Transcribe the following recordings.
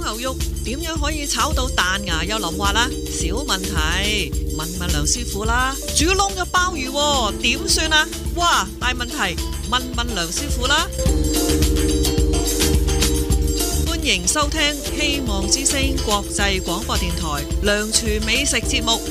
牛肉點樣可以炒到彈牙又腍滑啦？小問題，問梁師傅啦。煮燶嘅鮑魚點算啊？哇，大問題，問梁師傅啦。歡迎收聽希望之聲國際廣播電台梁廚美食節目。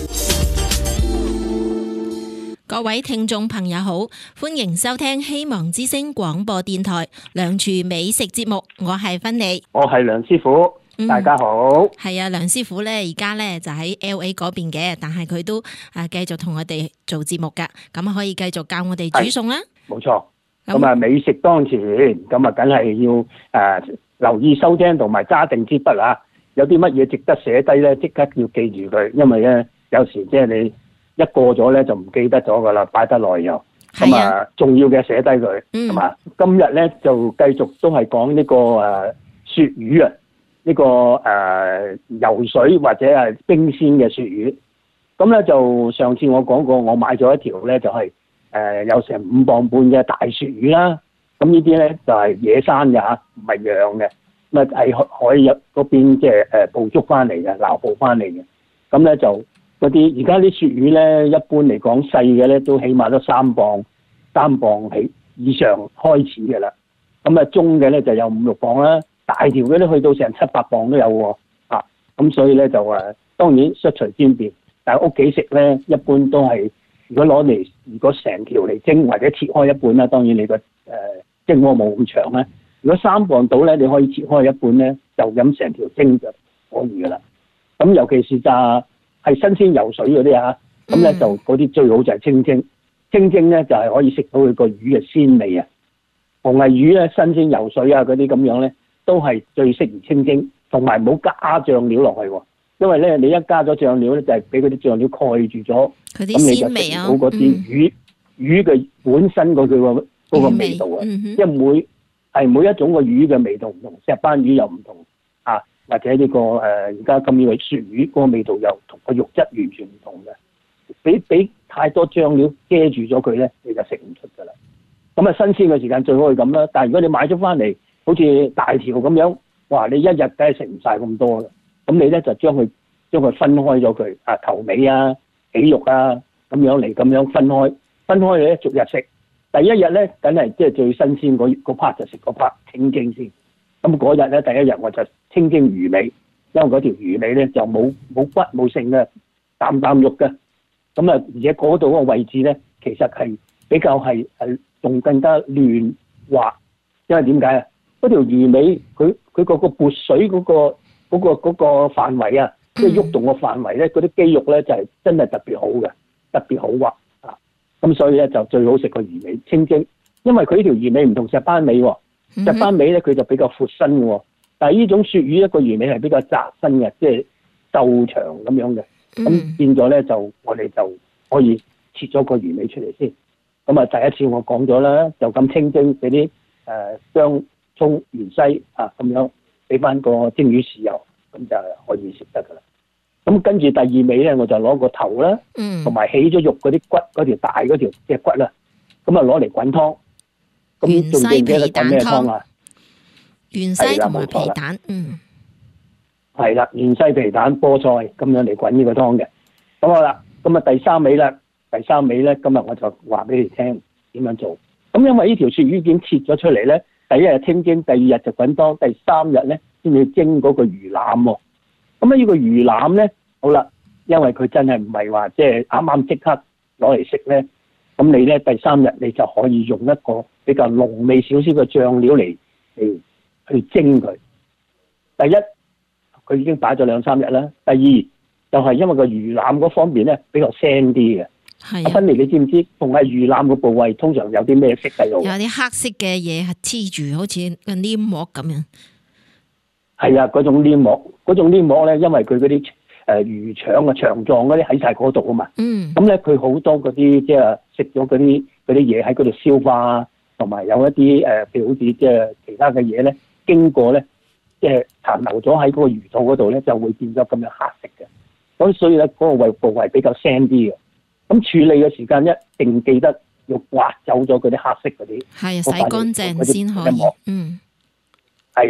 各位聽眾朋友好，歡迎收聽希望之聲廣播電台梁廚美食節目，我係芬妮， 我係梁師傅，大家好。 係啊，梁師傅咧而家咧就喺 LA 嗰邊嘅，但係佢都繼續同我哋做節目噶，咁可以繼續教我哋煮餸啦。 冇錯，咁啊美食當前，咁啊梗係要留意收聽同埋揸定支筆啊！有啲乜嘢值得寫低咧，即刻要記住佢，因為咧有時即係你一過咗咧就唔記得咗噶啦，擺得耐又咁啊，重要嘅寫低佢係嘛？今日咧就繼續都係講呢個鱈魚啊，呢個游水或者係冰鮮嘅鱈魚。咁咧就上次我講過，我買咗一條咧就係有成5磅半嘅大鱈魚啦。咁呢啲咧就係野生嘅嚇，唔係養嘅，咁啊係海入嗰邊即係捕捉翻嚟嘅，撈捕翻嚟嘅。咁咧就嗰啲而家啲鱈魚咧，一般嚟講細嘅咧都起碼都3磅起以上開始嘅啦。咁啊中嘅咧就有5、6磅啦，大條嘅咧去到成7、8磅都有喎。咁所以咧就當然悉隨尊便，但係屋企食咧一般都係如果成條嚟蒸或者切開一半啦，當然你個蒸鍋冇咁長咧。如果3磅到咧，你可以切開一半咧，就咁成條蒸就可以噶啦。咁尤其是就係新鮮游水嗰啲啊，咁咧就嗰啲最好就係清蒸。清蒸咧就係可以食到佢個魚嘅鮮味啊。逢係魚咧新鮮游水啊嗰啲咁樣咧，都係最適宜清蒸，同埋唔好加醬料落去喎。因為咧你一加咗醬料咧，就係俾嗰啲醬料蓋住咗，咁你就食唔到嗰啲魚嘅本身嗰個味道啊。因為每一種個魚嘅味道唔同，石斑魚又唔同啊，或者呢個而家咁樣嘅鱈魚嗰個味道又同個肉質完全唔同嘅。俾太多醬料遮住咗佢咧，你就食唔出噶啦。咁啊新鮮嘅時間最好係咁啦。但係如果你買咗翻嚟好似大條咁樣，哇！你一日梗係食唔晒咁多啦。咁你咧就將佢分開咗佢啊，頭尾啊、起肉啊咁樣嚟咁樣分開咧逐日食。第一日咧，梗係即係最新鮮嗰 part 就食嗰 part 清蒸先。咁嗰日咧，第一日我就清蒸魚尾，因為嗰條魚尾咧就冇骨冇剩嘅，啖肉嘅。咁啊，而且嗰度個位置咧，其實係比較係仲更加嫩滑，因為點解啊？嗰條魚尾佢個撥水嗰個範圍啊，即係喐動個範圍咧，嗰啲肌肉咧就係真係特別好嘅，特別好滑。咁所以咧就最好食個魚尾清蒸，因為佢呢條魚尾唔同石斑尾喎，石斑尾咧佢就比較闊身嘅喎，但係呢種鱈魚一個魚尾係比較窄身嘅，即係瘦長咁樣嘅，咁變咗咧就我哋就可以切咗個魚尾出嚟先。咁啊第一次我講咗啦，就咁清蒸俾啲薑葱芫茜啊咁樣，俾翻個蒸魚豉油，咁就可以食得噶啦。咁跟住第二味咧，我就攞個頭啦，同埋起咗肉嗰啲骨，嗰條大嗰條隻骨啦，咁啊攞嚟滾湯。咁仲記唔記得滾咩湯啊？芫茜同埋皮蛋，係啦，芫茜皮蛋菠菜咁樣嚟滾呢個湯嘅。咁好啦，咁啊第三味咧，今日我就話俾你聽點樣做。咁因為呢條鱈魚已經切咗出嚟咧，第一日清蒸，第二日就滾湯，第3日咧先至蒸嗰個魚腩喎。咁呢個魚腩咧，好啦，因為佢真係唔係話即係啱啱即刻攞嚟食咧，咁你咧第3日你就可以用一個比較濃味少少嘅醬料嚟去蒸佢。第一，佢已經擺咗2-3日啦。第二，就係因為個魚腩嗰方面咧比較腥啲嘅。係。芬妮，你知唔知逢係魚腩個部位通常有啲咩色喺度？ 有啲黑色嘅嘢係黐住，好似個黏膜咁樣。 係啊，嗰種黏膜咧，因為佢嗰啲魚腸啊、腸臟嗰啲喺晒嗰度啊嘛。咁咧佢好多嗰啲即係食咗嗰啲嘢喺嗰度消化，同埋有一啲譬如好似即係其他嘅嘢咧，經過咧即係殘留咗喺嗰個魚肚嗰度咧，就會變咗咁樣黑色嘅。咁所以咧嗰個部位比較腥啲嘅。咁處理嘅時間一定記得要刮走咗嗰啲黑色嗰啲。 係洗乾淨先可以。係。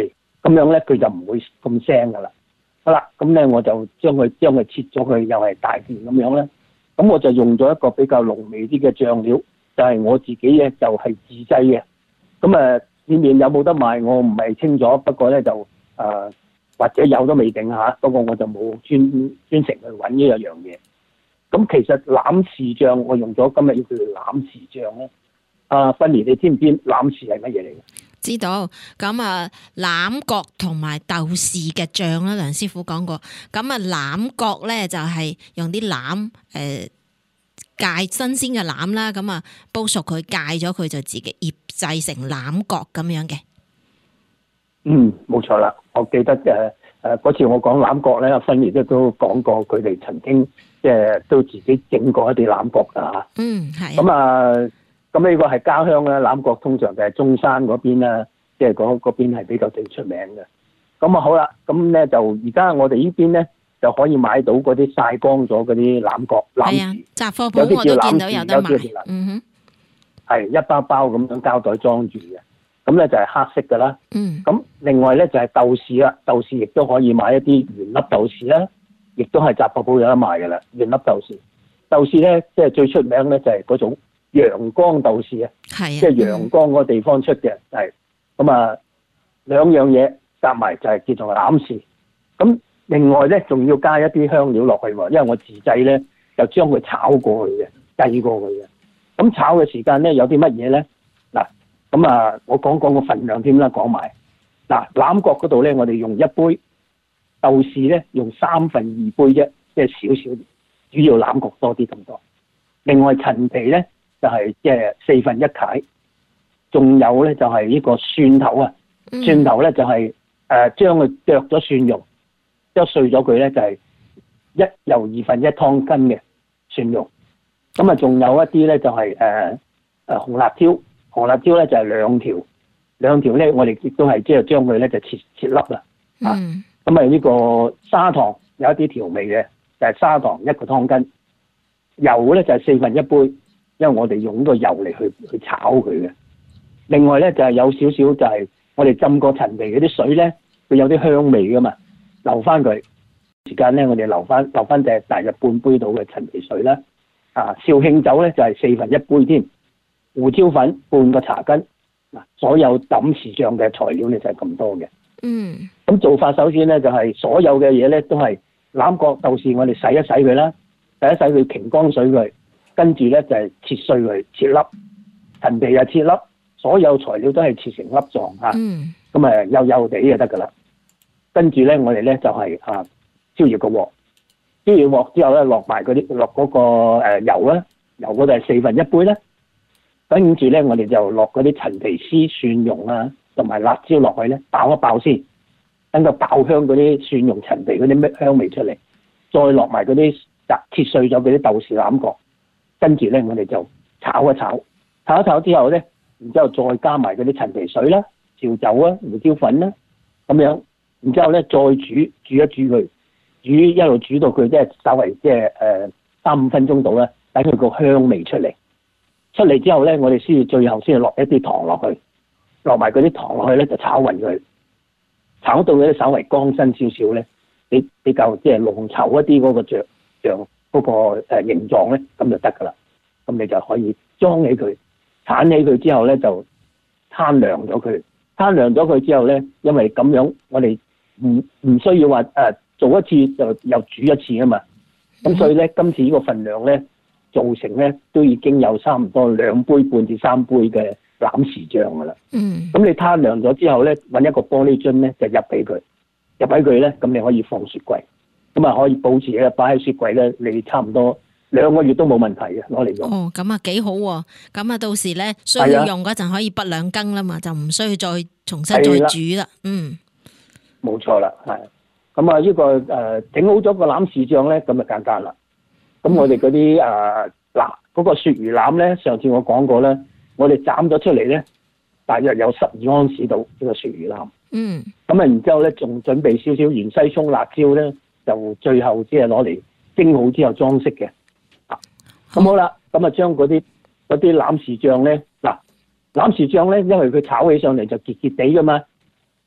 咁樣咧佢就唔會咁腥噶啦。好啦，咁咧我就將佢切咗佢，又係大件咁樣咧。咁我就用咗一個比較濃味啲嘅醬料，就係我自己咧就係自製嘅。咁裏面有冇得賣我唔係清楚，不過咧就或者有都未定嚇。不過我就冇專程去揾呢一樣嘢。咁其實欖豉醬我用咗今日要叫做欖豉醬咧。芬妮，你知唔知欖豉係乜嘢嚟嘅？ 知道。咁欖角同埋豆豉嘅醬啦，梁師傅講過。咁欖角咧就係用啲欖戒新鮮嘅欖啦，咁煲熟佢戒咗佢就自己醃製成欖角咁樣嘅。 冇錯啦。我記得嗰次我講欖角咧，阿芬妮都講過佢哋曾經即係都自己整過一啲欖角㗎嚇。 係。 咁呢個係家鄉啦，欖角通常就係中山嗰邊啦，即係嗰邊係比較最出名嘅。咁好啦，咁咧就而家我哋呢邊咧就可以買到嗰啲曬乾咗嗰啲欖角欖豉， 雜貨鋪我都見到有得賣。 係一包包咁樣膠袋裝住嘅，咁咧就係黑色㗎啦。咁另外咧就係豆豉啦，豆豉亦都可以買一啲原粒豆豉啦，亦都係雜貨鋪有得賣㗎啦，原粒豆豉。豆豉咧即係最出名咧就係嗰種陽光豆豉啊，即係陽光嗰個地方出嘅，係咁兩樣嘢夾埋就係叫做欖豉。咁另外咧仲要加一啲香料落去喎，因為我自製咧就將佢炒過去嘅，計過去嘅。咁炒嘅時間咧有啲乜嘢咧？嗱，咁我講個份量添啦，講埋嗱欖角嗰度咧，我哋用一杯豆豉咧用3分2杯啫，即係少少，主要欖角多啲咁多。另外陳皮咧就係即係4分1解，仲有咧就係呢個蒜頭啊，蒜頭咧就係將佢剁咗蒜蓉，剁碎咗佢咧就係1又2分1湯羹嘅蒜蓉。咁仲有一啲咧就係紅辣椒，紅辣椒咧就係兩條咧，我哋亦都係即係將佢咧就切粒啦。咁呢個砂糖有一啲調味嘅，就係砂糖1個湯羹，油咧就係4分1杯，因為我哋用呢個油嚟去炒佢嘅。另外咧就係有少少就係我哋浸過陳皮嗰啲水咧，佢有啲香味噶嘛，留翻佢時間咧，我哋留翻大約半杯到嘅陳皮水啦。紹興酒咧就係4分1杯添，胡椒粉半個茶羹。所有欖豉醬嘅材料咧就係咁多嘅。咁做法首先咧就係所有嘅嘢咧都係欖角豆豉，我哋洗一洗佢啦，洗一洗佢擎乾水佢，跟住咧就係切碎佢，切粒，陳皮又切粒，所有材料都係切成粒狀嚇。咁幼幼地就得噶啦。跟住咧我哋咧就係燒熱個鑊，燒熱鑊之後咧落埋落嗰個油啦，油嗰度係4分1杯啦。跟住咧，我哋就落嗰啲陳皮絲、蒜蓉啊，同埋辣椒落去咧，爆一爆先，等佢爆香嗰啲蒜蓉、陳皮嗰啲香味出嚟，再落埋嗰啲切碎咗嗰啲豆豉欖角，跟住咧我哋就炒一炒，炒一炒之後咧，然之後再加埋嗰啲陳皮水啦、紹酒啊、胡椒粉啦，咁樣，然之後咧再煮一煮佢，一路煮到佢即係稍微即係3-5分鐘到啦，等佢個香味出嚟。出嚟之後咧，我哋最後先落一啲糖落去，落埋嗰啲糖落去咧就炒勻佢，炒到咧稍微乾身少少咧，比較即係濃稠一啲嗰個醬嗰個形狀咧，咁就得噶啦。咁你就可以裝起佢，鏟起佢之後咧就攤涼咗佢，攤涼咗佢之後咧，因為咁樣我哋唔需要話做一次就又煮一次啊嘛。咁所以咧今次呢個份量咧，造成咧都已經有差唔多2杯半至3杯嘅欖豉醬噶啦。咁你攤涼咗之後咧，揾一個玻璃樽咧就入俾佢咧，咁你可以放雪櫃，咁可以保持咧擺喺雪櫃咧，你差唔多2個月都冇問題嘅，攞嚟用。咁幾好喎！咁到時咧需要用嗰陣可以不兩羹啦嘛，就唔需要再重新再煮啦。 冇錯啦，係。咁呢個整好咗個欖豉醬咧，咁就簡單啦。咁我哋嗰啲嗰個鱈魚腩咧，上次我講過咧，我哋斬咗出嚟咧，大約有12安士到呢個鱈魚腩。咁然之後咧，仲準備少少芫茜葱辣椒咧，就最後即係攞嚟蒸好之後裝飾嘅。咁好啦，咁將嗰啲欖豉醬咧，欖豉醬咧，因為佢炒起上嚟就結結地噶嘛，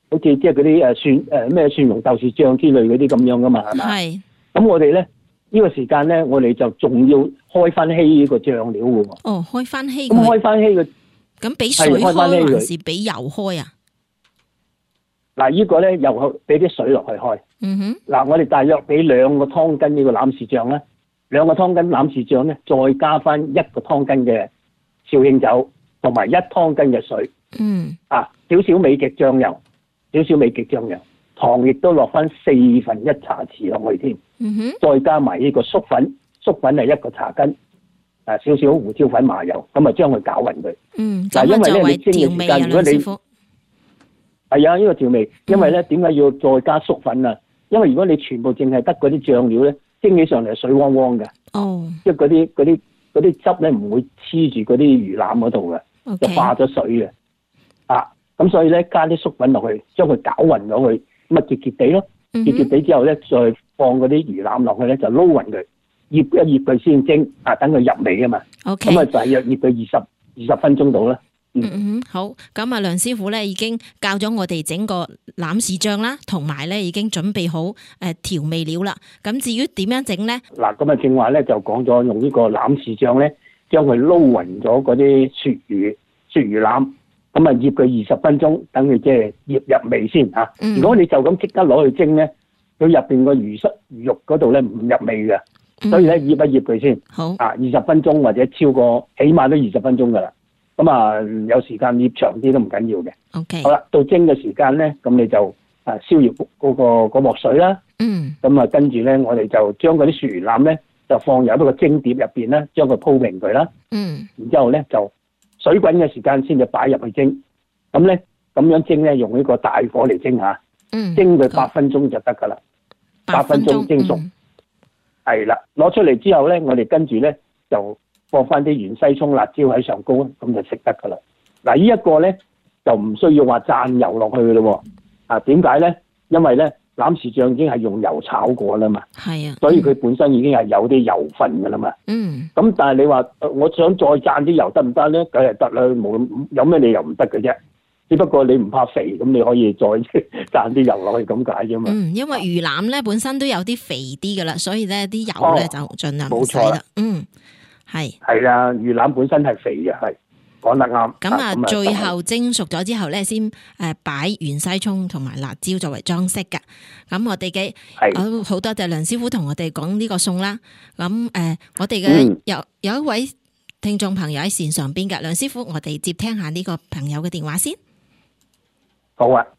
好似即係嗰啲咩蒜蓉豆豉醬之類嗰啲咁樣噶嘛，係咪？ 係。 咁我哋咧呢個時間咧，我哋就仲要開翻稀呢個醬料嘅喎。 哦，開翻稀咁佢。 開翻稀嘅咁俾水係開返稀開佢還是俾油開啊？ 嗱，呢個咧又俾啲水落去開。 嗯哼。 嗱，我哋大約俾2個湯羹呢個欖豉醬咧，2個湯羹欖豉醬咧，再加翻1個湯羹嘅紹興酒，同埋1湯羹嘅水。 嗯。 少少美極醬油，少少美極醬油，糖亦都落翻1/4茶匙落去添。 嗯哼。 再加埋呢個粟粉，粟粉係1個茶羹，少少胡椒粉、麻油，咁啊將佢攪勻佢。 嗯。 嗱，因為咧你蒸嘅時間， 調味啊， 如果你梁師傅。 係啊，呢個調味，因為咧點解要再加粟粉啊？因為如果你全部淨係得嗰啲醬料咧，蒸起上嚟係水汪汪嘅， 哦。 即係嗰啲汁咧唔會黐住嗰啲魚腩嗰度嘅，就 OK。 化咗水嘅。咁所以咧加啲粟粉落去，將佢攪勻咗佢，咁啊結結地咯， 嗯結結地之後咧再放嗰啲魚腩落去咧，就撈勻佢，醃一醃佢先蒸，等佢入味啊嘛。 OK。 咁啊大約醃佢20分鐘到啦。 嗯，好。咁啊，梁師傅咧已經教咗我哋整個欖豉醬啦，同埋咧已經準備好調味料啦。咁至於點樣整咧？ 嗱，咁啊正話咧就講咗用呢個欖豉醬咧，將佢撈勻咗嗰啲鱈魚腩，咁啊醃佢20分鐘，等佢即係醃入味先嚇。如果你就咁即刻攞去蒸咧，佢入邊個魚肉嗰度咧唔入味嘅，所以咧醃一醃佢先。 好。 20分鐘或者超過，起碼都20分鐘噶啦。咁啊，有時間醃長啲都唔緊要嘅。 OK。 好啦，到蒸嘅時間咧，咁你就燒熱嗰鑊水啦。 嗯。 咁啊，跟住咧，我哋就將嗰啲鱈魚腩咧，就放入一個蒸碟入邊咧，將佢鋪平佢啦。 嗯。 然之後咧，就水滾嘅時間先至擺入去蒸。咁咧，咁樣蒸咧，用呢個大火嚟蒸嚇。 嗯。 蒸佢8分鐘就得㗎啦。8分鐘蒸熟。係啦，攞出嚟之後咧，我哋跟住咧就放翻啲芫茜葱、辣椒喺上高，咁就食得噶啦。嗱，呢一個咧就唔需要話蘸油落去嘅咯。點解咧？因為咧欖豉醬已經係用油炒過啦嘛。 係啊。 所以佢本身已經係有啲油分噶啦嘛。 嗯。咁但係你話我想再蘸啲油得唔得咧？梗係得啦，冇有咩理由唔得嘅啫。只不過你唔怕肥，咁你可以再蘸啲油落去咁解啫嘛。 因為魚腩咧本身都有啲肥啲噶啦，所以咧啲油咧就盡量唔使啦。係啦，魚腩本身係肥嘅，係講得啱。 咁最後蒸熟咗之後咧，先擺芫茜葱同埋辣椒作為裝飾噶。咁我哋嘅好多謝梁師傅同我哋講呢個餸啦。咁我哋嘅有一位聽眾朋友喺線上邊噶，梁師傅，我哋接聽下呢個朋友嘅電話先。 好啊。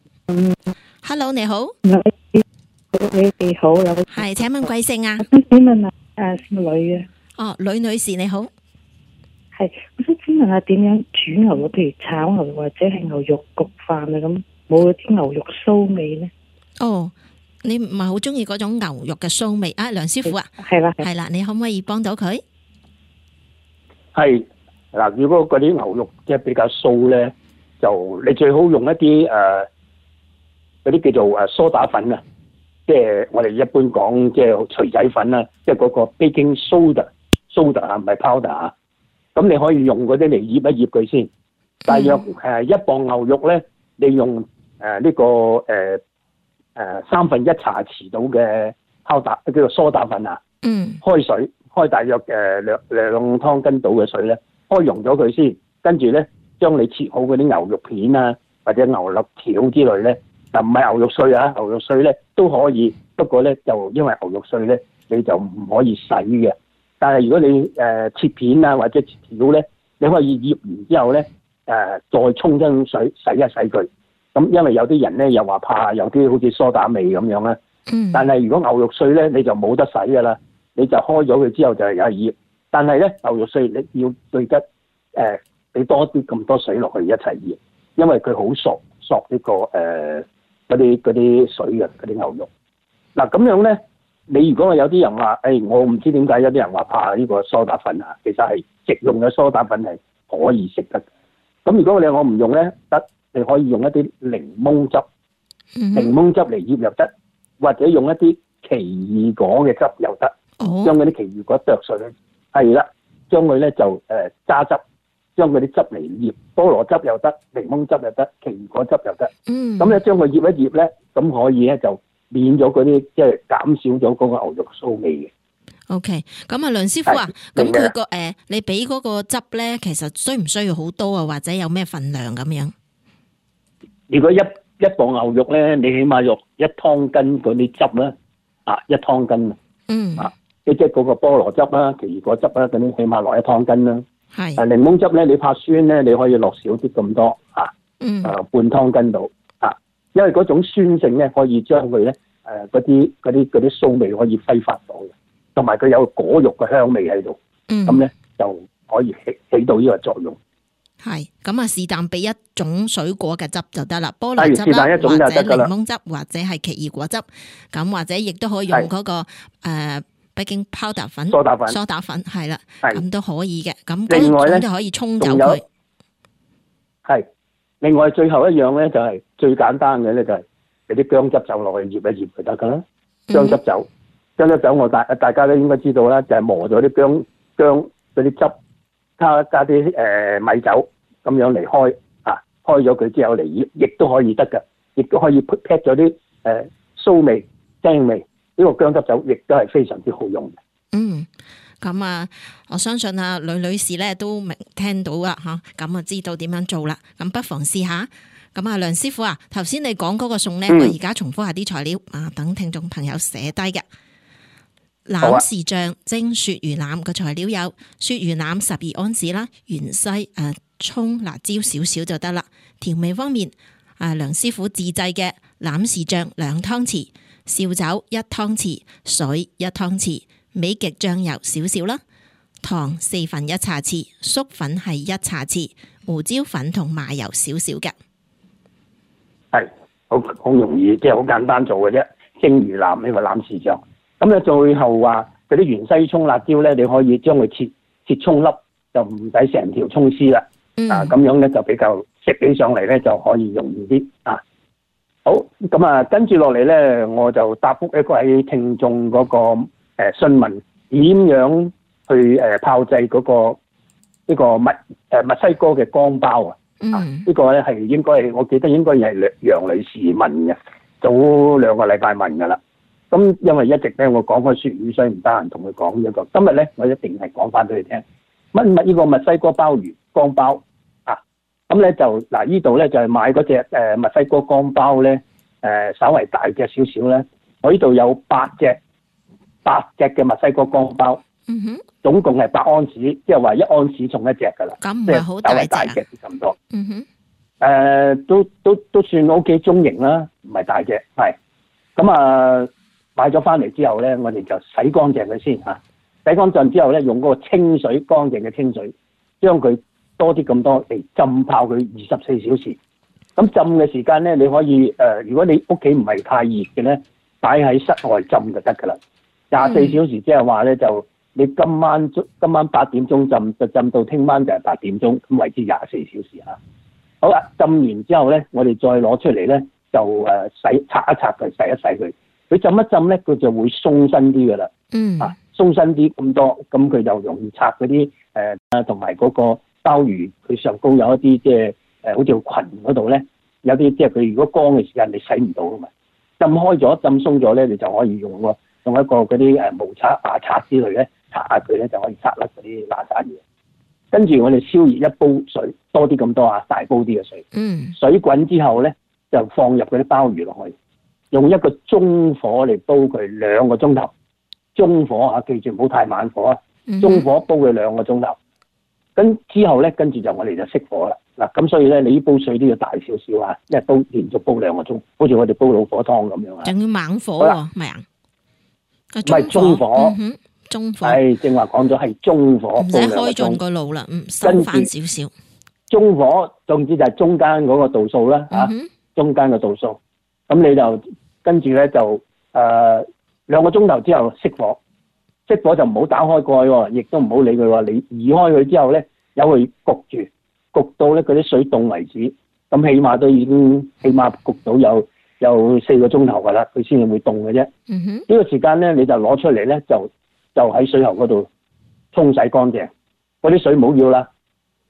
Hello， 你好。 你好， 係，請問貴姓啊？ 我想請問啊，姓呂嘅。 哦，呂女士你好。 係，我想請問下點樣煮牛肉，譬如炒牛肉或者係牛肉焗飯啊咁，冇啲牛肉騷味咧？ 哦，你唔係好中意嗰種牛肉嘅騷味啊？梁師傅啊， 係啦， 係啦，你可唔可以幫到佢？ 係嗱，如果嗰啲牛肉即係比較騷咧，就你最好用一啲嗰啲叫做梳打粉啊，即係我哋一般講即係錘仔粉啦，即係嗰個 baking soda 啊，唔係 powder 啊。咁你可以用嗰啲嚟醃一醃佢先。大約1磅牛肉咧，你用呢個1/3茶匙到嘅 powder 叫做梳打粉啊。開水開大約2湯羹到嘅水咧，開溶咗佢先，跟住咧將你切好嗰啲牛肉片啊，或者牛肋條之類咧，唔係牛肉碎啊，牛肉碎咧都可以，不過咧就因為牛肉碎咧你就唔可以洗嘅。但係如果你切片啊或者切條咧，你可以醃完之後咧再沖真水洗一洗佢。咁因為有啲人咧又話怕有啲好似梳打味咁樣啦。但係如果牛肉碎咧你就冇得洗㗎啦，你就開咗佢之後就係有醃。但係咧牛肉碎你要對得俾多啲咁多水落去一齊醃，因為佢好索呢個嗰啲水嘅嗰啲牛肉。嗱咁樣咧。你如果有啲人話，我唔知點解有啲人話怕呢個梳打粉啊，其實係食用嘅梳打粉係可以食得。咁如果我唔用咧，得你可以用一啲檸檬汁，檸檬汁嚟醃又得，或者用一啲奇異果嘅汁又得，將嗰啲奇異果剁碎，係啦，將佢咧就揸汁， 將嗰啲汁嚟醃，菠蘿汁又得，檸檬汁又得，奇異果汁又得。 嗯， 咁咧將佢醃一醃咧，咁可以咧就免咗嗰啲即係減少咗嗰個牛肉臊味嘅。 OK，咁啊梁師傅啊，咁明嘅佢個你俾嗰個汁咧，其實需唔需要好多啊？或者有咩份量咁樣？ 如果一磅牛肉咧，你起碼用1湯羹嗰啲汁啦，1湯羹嗯， 即係嗰個菠蘿汁啦、奇異果汁啦，咁樣起碼落1湯羹啦。 係， 檸檬汁咧，你怕酸咧，你可以落少啲咁多嗯， 半湯羹到因為嗰種酸性咧，可以將佢咧嗰啲臊味可以揮發到嘅，同埋佢有果肉嘅香味喺度，咁咧就可以起到呢個作用。 係，咁啊是但俾一種水果嘅汁就得啦，菠蘿汁是但啦， 一種就得㗎啦或者檸檬汁，或者係奇異果汁，咁或者亦都可以用嗰個baking powder 粉、 梳打粉係啦， 係咁都可以嘅。咁另外咧咁就可以沖走仲有佢。 係，另外最後一樣咧就係最簡單嘅咧，就係俾啲薑汁酒落去醃一醃就得噶啦。薑汁酒，薑汁酒大家都應該知道啦，就係磨咗啲薑嗰啲汁，加啲米酒咁樣嚟開開咗佢之後嚟醃，亦都可以得噶，亦都可以劈咗啲臊味、腥味。呢個薑汁酒亦都係非常之好用嘅。 嗯，咁啊，我相信啊，呂女士咧都聽到啦吓，咁啊知道點樣做啦。咁不妨試下。咁啊，梁師傅啊，頭先你講嗰個餸咧，我而家重複下啲材料等聽眾朋友寫低嘅。欖豉醬蒸鱈魚腩嘅材料有鱈魚腩12安士啦，芫茜、蔥、辣椒少少就得啦。調味方面，梁師傅自製嘅欖豉醬2湯匙，紹酒1湯匙，水1湯匙，美極醬油少少啦，糖1/4茶匙，粟粉係1茶匙，胡椒粉同麻油少少嘅。 係好容易，即係好簡單做嘅啫。蒸魚腩呢個欖豉醬，咁咧最後話嗰啲芫茜、蔥、辣椒咧，你可以將佢切葱粒，就唔使成條葱絲啦。咁樣咧就比較食起上嚟咧就可以容易啲好，咁跟住落嚟咧，我就答覆一位聽眾嗰個詢問，點樣去炮製嗰個呢個墨西哥嘅光包啊？呢個咧係應該係我記得應該係楊女士問嘅，早2個禮拜問㗎啦。咁因為一直咧我講開粵語，所以唔得閒同佢講呢個。今日咧我一定係講翻俾你聽，呢個墨西哥鮑魚光包咁咧就呢度咧就係買嗰隻墨西哥光包咧稍為大隻少少咧。我呢度有8隻嘅墨西哥光包，總共係8安士，即係話1安士重1隻㗎啦。 咁唔係好大隻大隻咁多。 都都算 OK 中型啦，唔係大隻。係咁買咗翻嚟之後咧，我哋就洗乾淨佢先洗乾淨之後咧，用嗰個清水乾淨嘅清水，將佢多啲咁多嚟浸泡佢24小時。咁浸嘅時間咧，你可以如果你屋企唔係太熱嘅咧，擺喺室外浸就得㗎啦。24小時即係話咧，就你今晚8點鐘浸，就浸到聽晚就係8點鐘，咁為之24小時好啦，浸完之後咧，我哋再攞出嚟咧，就擦一擦佢，洗一洗佢。佢浸一浸咧，佢就會鬆身啲㗎啦。鬆身啲咁多，咁佢就容易拆嗰啲同埋嗰個鮑魚，佢上高有一啲即係好似裙嗰度咧，有啲即係佢如果乾嘅時間你洗唔到㗎嘛。浸開咗、浸鬆咗咧，你就可以用一個嗰啲毛刷、牙刷之類咧，擦下佢咧就可以擦甩嗰啲垃圾嘢。跟住我哋燒熱一煲水，多啲咁多大煲啲嘅水。水滾之後咧，就放入嗰啲鮑魚落去，用一個中火嚟煲佢2個鐘頭。中火記住唔好太猛火中火煲佢2個鐘頭。跟之後咧，跟住就我哋就熄火啦。咁所以咧，你呢煲水都要大少少因為連續煲2個鐘，好似我哋煲老火湯咁樣仲要猛火喎，係咪啊？ 唔係中火。 中火係正話講咗係中火， 唔使開盡個爐啦，收翻少少。 中火總之就係中間嗰個度數啦，中間嘅度數。咁你就跟住咧就2個鐘頭之後熄火，熄火就唔好打開蓋喎，亦都唔好理佢喎。你移開佢之後咧，由佢焗住，焗到咧嗰啲水凍為止。咁起碼都已經焗到有4個鐘頭㗎啦，佢先至會凍嘅啫。呢個時間咧，你就攞出嚟咧就喺水喉嗰度沖洗乾淨，嗰啲水唔好要啦，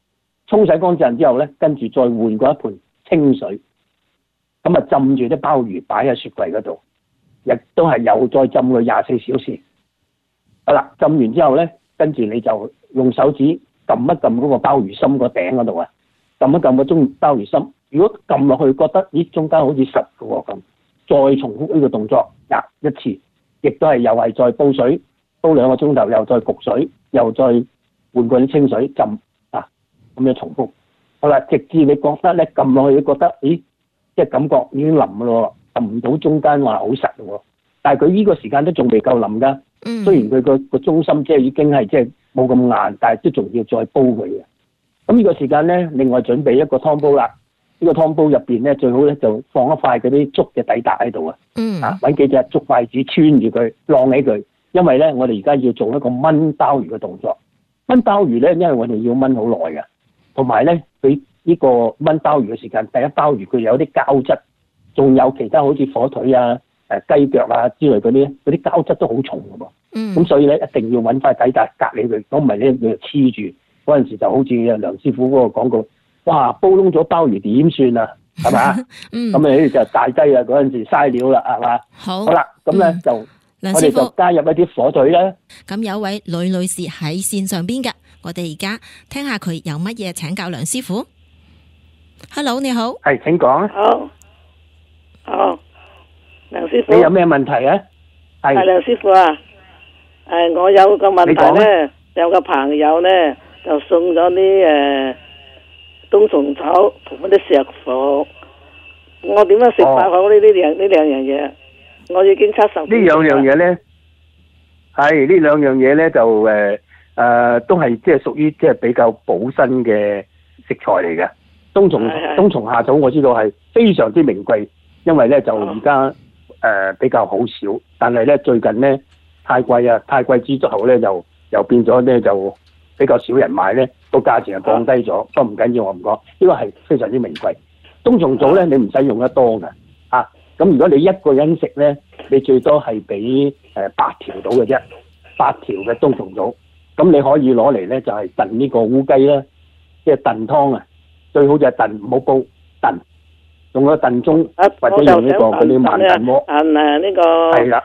沖洗乾淨之後咧，跟住再換過一盆清水，咁啊浸住啲鮑魚擺喺雪櫃嗰度，亦都係又再浸佢24小時。好啦，浸完之後咧，跟住你就用手指撳一撳嗰個鮑魚心個頂嗰度啊，撳一撳個鮑魚心。如果撳落去覺得咦中間好似實嘅喎咁，再重複呢個動作一次，亦都係又係再煲水，煲2個鐘頭，又再焗水，又再換過啲清水浸啊，咁樣重複。好啦，直至你覺得咧撳落去，你覺得咦，即係感覺已經腍咯，撳唔到中間話好實喎。但係佢呢個時間都仲未夠腍㗎。雖然佢個中心即係已經係即係冇咁硬，但係都仲要再煲佢嘅。咁呢個時間咧，另外準備一個湯煲啦。呢個湯煲入邊咧，最好咧就放一塊嗰啲竹嘅底笪喺度啊。揾幾隻竹筷子穿住佢，晾起佢。因為咧，我哋而家要做一個炆鮑魚嘅動作。炆鮑魚咧，因為我哋要炆好耐嘅，同埋咧佢呢個炆鮑魚嘅時間，第一鮑魚佢有啲膠質，仲有其他好似火腿啊、雞腳啊之類嗰啲膠質都好重嘅喎。咁所以咧一定要揾塊底笪隔離佢，如果唔係咧佢就黐住。嗰陣時就好似梁師傅嗰個廣告，哇煲燶咗鮑魚點算啊？係嘛？咁你就大劑啦，嗰陣時嘥料啦，係嘛？好啦，咁咧就我哋就加入一啲火腿啦。 咁有位呂女士喺線上邊㗎，我哋而家聽下佢有乜嘢請教梁師傅。Hello， 你好。 係，請講啊。 好，梁師傅。 你有咩問題啊？係梁師傅啊。我有個問題咧，有個朋友咧就送咗啲冬蟲草同嗰啲石虎，我點樣食法好呢？呢兩樣嘢，我已經70。呢兩樣嘢咧，係呢兩樣嘢咧就都係即係屬於即係比較補身嘅食材嚟嘅。冬蟲夏草我知道係非常之名貴，因為咧就而家比較好少，但係咧最近咧太貴啊，太貴之後咧又變咗咧就比較少人買咧，個價錢係降低咗，不過唔緊要，我唔講，呢個係非常之名貴。冬蟲草咧你唔使用得多嘅，咁如果你一個人食咧，你最多係俾8條到嘅啫，8條嘅冬蟲草，咁你可以攞嚟咧就係燉呢個烏雞啦，即係燉湯啊，最好就係燉，唔好煲燉，用個燉盅或者用呢個嗰啲慢燉鍋。 呢個係啦，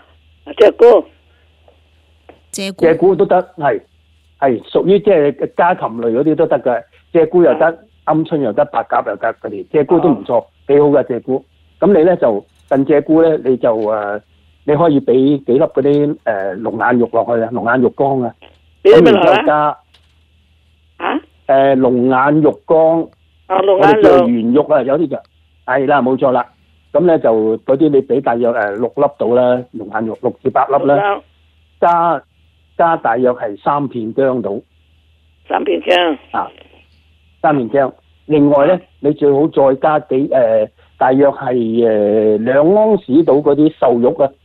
鷓鷓鴣都得，係屬於即係家禽類嗰啲都得嘅，鷓鴣又得，鵪鶉又得，白鴿又得嗰啲，鷓鴣都唔錯，幾好嘅鷓鴣。咁你咧就燉鷓鴣咧，你就你可以俾幾粒嗰啲龍眼肉落去啊，龍眼肉乾啊，咁然之後加龍眼肉乾， 龍眼肉圓肉啊，有啲就係啦，冇錯啦。咁咧就嗰啲你俾大約6粒到啦，龍眼肉6至8粒啦，加大約係3片薑到 ，3片薑 3片薑。另外咧，你最好再加大約係2安士到嗰啲瘦肉啊，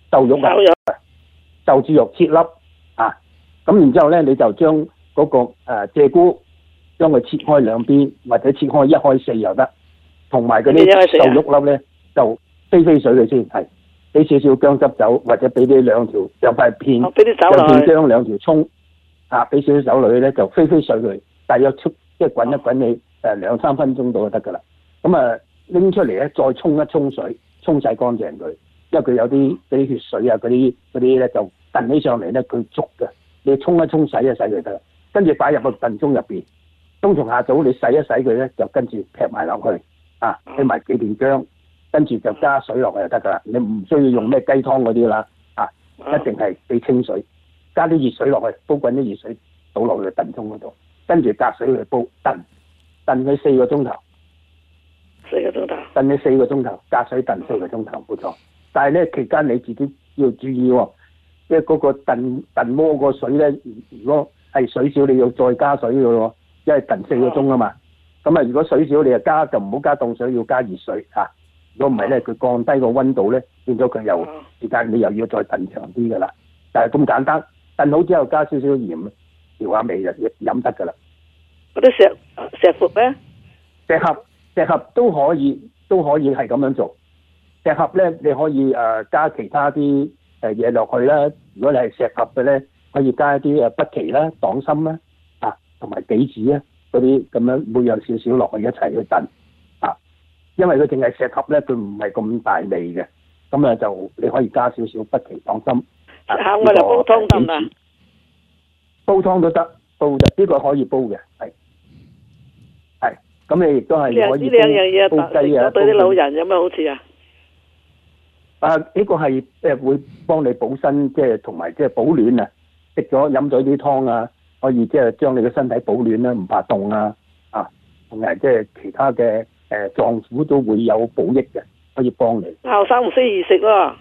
瘦豬肉切粒啊。咁然之後咧，你就將嗰個鷓鴣將佢切開兩邊，或者切開1開4又得。同埋嗰啲瘦肉粒咧，就飛水佢先，係俾少少薑汁酒，或者俾啲兩塊片薑2條葱俾少少酒落去咧，就飛水佢，大約即係滾一滾你2-3分鐘到就得噶啦。咁拎出嚟咧，再沖一沖水，沖洗乾淨佢，因為佢有啲血水啊，嗰啲咧就燉起上嚟咧，佢足嘅，你沖一沖洗一洗佢得啦。跟住擺入個燉盅入邊，冬蟲夏草你洗一洗佢咧，就跟住劈埋落去。俾埋幾片薑，跟住就加水落去就得噶啦。你唔需要用咩雞湯嗰啲啦，一定係俾清水，加啲熱水落去，煲滾啲熱水倒落去燉盅嗰度，跟住隔水去煲燉佢4個鐘頭，4個鐘頭，燉佢4個鐘頭，隔水燉4個鐘頭，冇錯。但係咧期間你自己要注意喎，即係嗰個燉鍋個水咧，如果係水少，你要再加水嘅喎，因為燉4個鐘啊嘛。咁如果水少你就唔好加凍水，要加熱水嚇。如果唔係咧，佢降低個溫度咧，變咗佢又時間你又要再燉長啲噶啦。但係咁簡單，燉好之後加少少鹽調下味就飲得噶啦。 嗰啲石斛咧， 石斛都可以係咁樣做。石斛咧你可以加其他啲嘢落去啦。如果你係石斛嘅咧，可以加一啲北芪啦、黨參啦同埋杞子啊。 嗰啲咁樣每樣少少落去一齊去燉啊，因為佢淨係石盒咧，佢唔係咁大味嘅，咁啊就你可以加少少不其當心。 嚇我哋煲湯得唔得？ 煲湯都得，呢個可以煲嘅，係。咁你亦都係可以呢兩樣嘢煲雞啊， 對啲老人有咩好處啊？ 呢個係會幫你補身，即係同埋即係保暖啊！食咗飲咗啲湯啊，可以即係將你嘅身體保暖啦，唔怕凍啊！同埋即係其他嘅臟腑都會有補益嘅，可以幫你。 後生唔適宜食喎。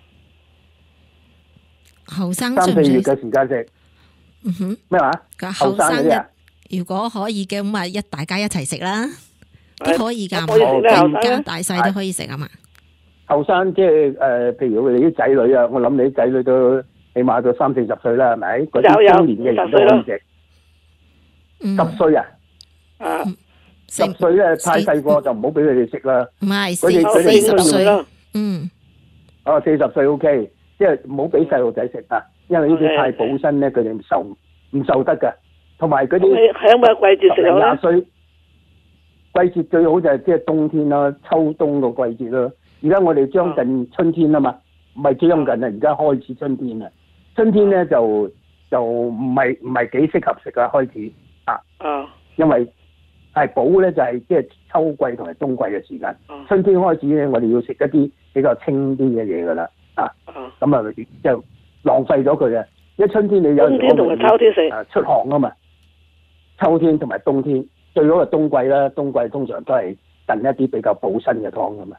後生 3、4月嘅時間食。咩話？ 後生嗰啲啊？ 如果可以嘅咁啊，大家一齊食啦，都可以㗎，全家大細都可以食啊嘛。 後生即係譬如你啲仔女啊，我諗你啲仔女都起碼到30、40歲啦，係咪？嗰啲中年嘅人都可以食。10歲啊？10歲咧太細個就唔好俾佢哋食啦。 唔係 40 歲咯。 40歲 OK， 即係唔好俾細路仔食啊，因為呢啲太補身咧，佢哋唔受得㗎。同埋嗰啲喺咩季節食好咧 ？10、20歲季節最好就係即係冬天啦，秋冬個季節啦。而家我哋將近春天啊嘛，唔係將近啊，而家開始春天啦。春天咧就唔係幾適合食啊，開始因為係補咧就係即係秋季同埋冬季嘅時間。春天開始咧，我哋要食一啲比較清啲嘅嘢噶啦咁啊就浪費咗佢啊！因為春天你有冬天同埋秋天食出汗啊嘛。秋天同埋冬天最好係冬季啦，冬季通常都係燉一啲比較補身嘅湯噶嘛。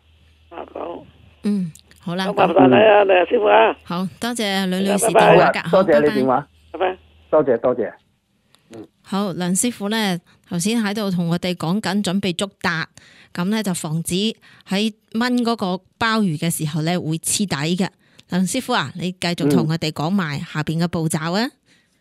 好啦， 麻煩你啊，梁師傅啊。 好多謝呂女士電話㗎， 多謝你電話， 拜拜。 多謝。 好，梁師傅咧頭先喺度同我哋講緊準備竹笪，咁咧就防止喺炆嗰個鮑魚嘅時候咧會黐底嘅。梁師傅啊，你繼續同我哋講埋下邊嘅步驟啊。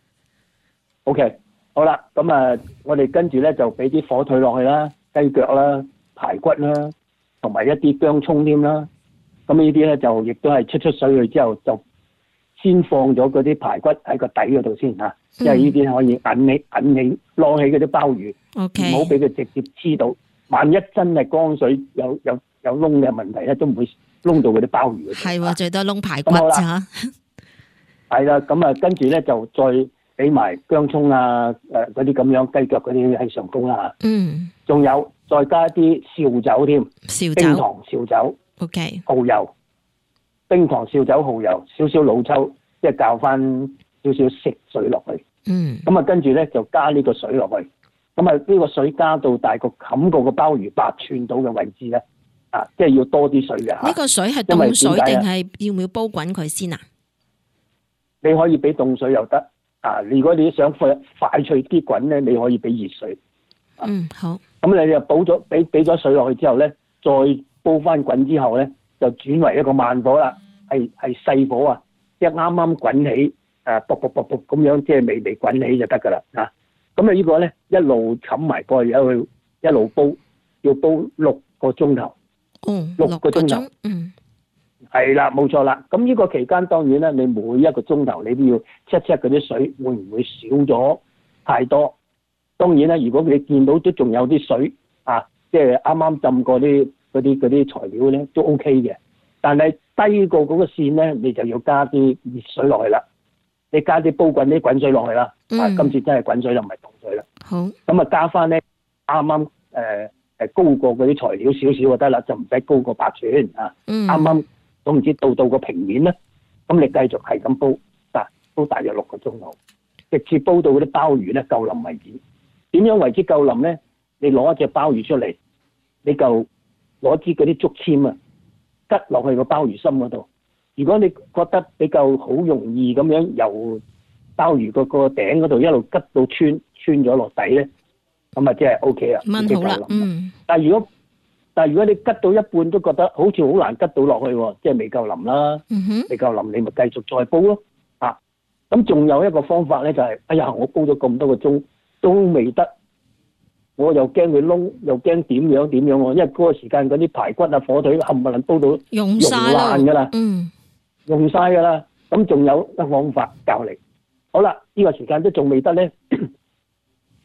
OK。好啦，咁啊，我哋跟住咧就俾啲火腿落去啦，雞腳啦、排骨啦，同埋一啲薑葱添啦。咁呢啲咧就亦都係出水去之後，就先放咗嗰啲排骨喺個底嗰度先嚇，因為呢啲可以揞起晾起嗰啲鮑魚，唔好俾佢直接黐到。萬一真係江水有窿嘅問題咧，都唔會窿到嗰啲鮑魚。 係喎，最多窿排骨咋。 係啦，咁啊，跟住咧就再俾埋薑葱啊，嗰啲咁樣雞腳嗰啲喺上高啦。仲有再加一啲紹酒添，冰糖紹酒。 OK。 蠔油，冰糖紹酒蠔油，少少老抽，即係較翻少少食水落去。咁啊，跟住咧就加呢個水落去。咁啊，呢個水加到大概冚過個鮑魚8寸到嘅位置咧，即係要多啲水嘅。 呢個水係凍水定係要唔要煲滾佢先啊？ 你可以俾凍水又得。如果你想快脆啲滾咧，你可以俾熱水。 好。 咁你就煲咗俾咗水落去之後咧，再煲翻滾之後咧，就轉為一個慢火啦，係細火啊，即係啱啱滾起，卜咁樣，即係微滾起就得噶啦。咁啊呢個咧一路冚埋蓋一路煲，要煲6個鐘頭。6個鐘頭。係啦，冇錯啦。咁呢個期間當然啦，你每一個鐘頭你都要 check 嗰啲水會唔會少咗太多。當然啦，如果你見到都仲有啲水即係啱啱浸過嗰啲材料咧，都 OK 嘅。但係低過嗰個線咧，你就要加啲熱水落去啦。你加啲煲滾啲滾水落去啦。今次真係滾水就唔係凍水啦。 好。 咁啊加翻咧啱啱高過嗰啲材料少少就得啦，就唔使高過8寸啱啱。總唔知到個平面咧，咁你繼續係咁煲大約6個鐘頭，直至煲到嗰啲鮑魚咧夠腍為止。點樣為之夠腍咧？你攞一隻鮑魚出嚟，你就攞支嗰啲竹籤啊，吉落去個鮑魚心嗰度。如果你覺得比較好容易咁樣由鮑魚個頂嗰度一路吉到穿咗落底咧，咁啊即係 OK 啦， 燜好啦。 但係如果你吉到一半都覺得好似好難吉到落去喎，即係未夠腍啦。未夠腍，你咪繼續再煲咯。咁仲有一個方法咧，就係，哎呀，我煲咗咁多個鐘都未得，我又驚佢燶，又驚點樣喎，因為嗰個時間嗰啲排骨啊、火腿冚唪唥煲到溶爛㗎啦。用晒㗎啦。咁仲有一個方法教你。好啦，呢個時間都仲未得咧，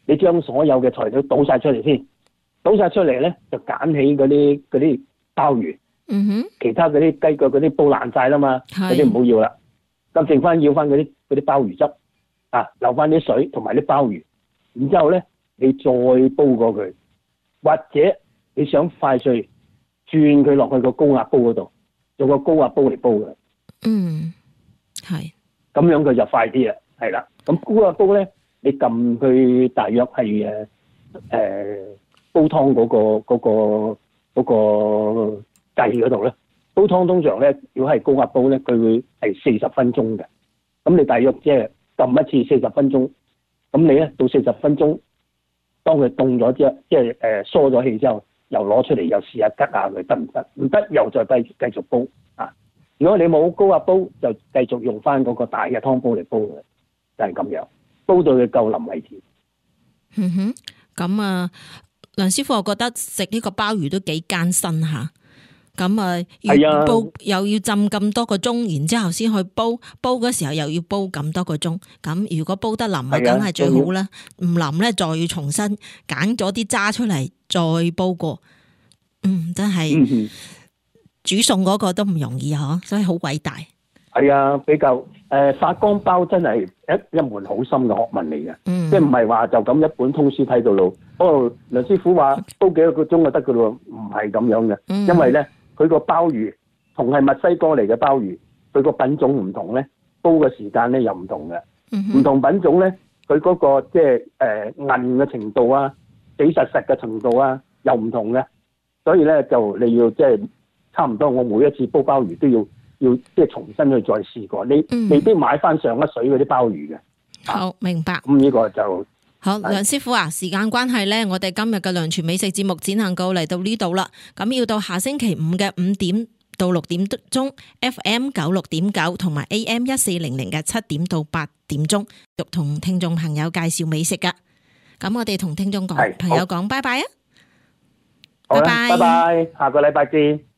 你將所有嘅材料倒晒出嚟先，倒晒出嚟咧就揀起嗰啲鮑魚， 嗯哼， 其他嗰啲雞腳嗰啲煲爛晒啦嘛，嗰係啲唔好要啦。咁剩翻要翻嗰啲鮑魚汁啊，留翻啲水同埋啲鮑魚，然之後咧你再煲過佢，或者你想快脆轉佢落去個高壓煲嗰度，用個高壓煲嚟煲嘅， 嗯，係， 咁樣佢就快啲啦，係啦。咁高壓煲咧，你撳佢大約係煲湯嗰個計嗰度咧，煲湯通常咧，如果係高壓煲咧，佢會係40分鐘嘅。咁你大約即係撳一次40分鐘，咁你咧到40分鐘，當佢凍咗之後，即係疏咗氣之後，又攞出嚟又試下吉下佢得唔得？唔得又再繼續煲啊！如果你冇高壓煲，就繼續用翻嗰個大嘅湯煲嚟煲嘅，就係咁樣，煲到佢夠腍為止。 嗯哼，咁啊，梁師傅，我覺得食呢個鮑魚都幾艱辛吓。咁啊，要煲又要浸咁多個鐘，然之後先去煲，煲嗰時候又要煲咁多個鐘。咁如果煲得腍啊，梗係最好啦。唔腍咧，再要重新揀咗啲渣出嚟再煲過。真係煮餸嗰個都唔容易嗬，所以好偉大。 係啊，比較發光包真係一門好深嘅學問嚟嘅，即係唔係話就咁一本通書睇到咯。梁師傅話煲幾個鐘就得噶咯，唔係咁樣嘅，因為咧佢個鮑魚同係墨西哥嚟嘅鮑魚，佢個品種唔同咧，煲嘅時間咧又唔同嘅，唔同品種咧佢嗰個即係韌嘅程度啊，死實嘅程度啊又唔同嘅，所以咧就你要即係差唔多，我每一次煲鮑魚都要即係重新去再試過，你未必買翻上一水嗰啲鮑魚嘅。 好，明白。 咁呢個就好，梁師傅啊，時間關係咧，我哋今日嘅良廚美食節目展能夠嚟到呢度啦。咁要到下星期五嘅5點到6點鐘 ，FM 96.9同埋 AM 1400嘅7點到8點鐘，繼續同聽眾朋友介紹美食噶。咁我哋同聽眾朋友講拜拜啊！ 好啦，拜拜，下個禮拜見。